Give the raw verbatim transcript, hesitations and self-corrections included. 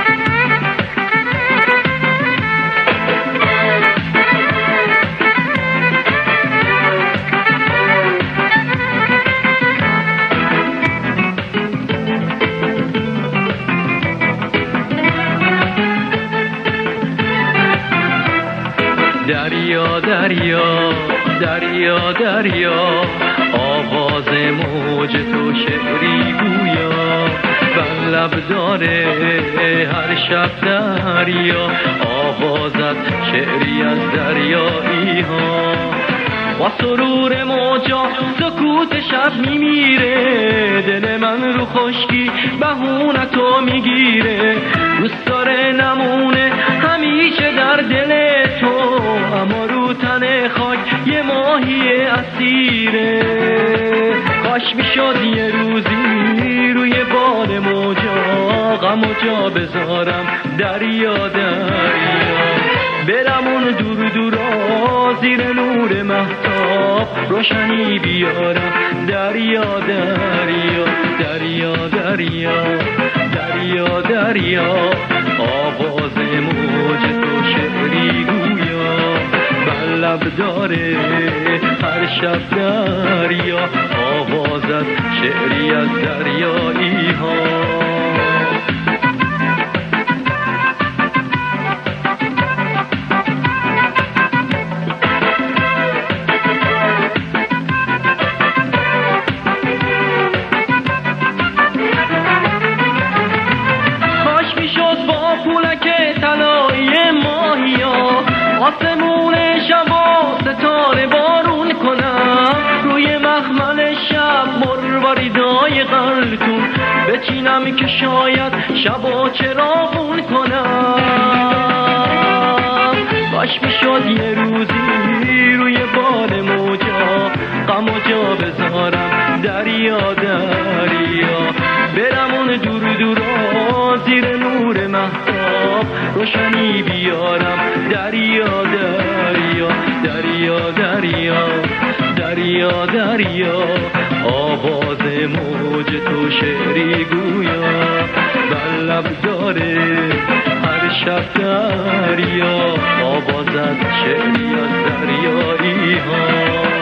دریا دریا دریا دریا آواز موج تو شعری گویا بر لب داره هر شب دریا آوازت شعری از دریایی ها با سرور موجا سکوت شب میمیره دل من رو خشکی بهونتو میگیره دوست داره نمونه همیشه در دل تو اما رو تن خاک یه ماهی اسیره کاش میشد یه روزی روی بال موجا غم و جا بذارم دریا دریا برم اون دور دورا زیر نور مهتاب روشنی بیارم دریا دریا دریا دریا دریا دریا آواز موج تو شعری گویا بر لب داره هر شب دریا آوازت شعری از دریایی ها آسمون شبا ستاره بارون کنم روی مخمل شب مرواریدای قلتون بچینم که شاید شبا چراغون کنم باش میشد یه روزی روی بال موجا غم و جا بذارم دریا دریا برم اون دور دورا زیر نور مهتاب روشنی بیارم دریا دریا دریا دریا دریا دریا آواز موج تو شعری گویا بر لب داره هر شب دریا آوازت شعری از دریایی ها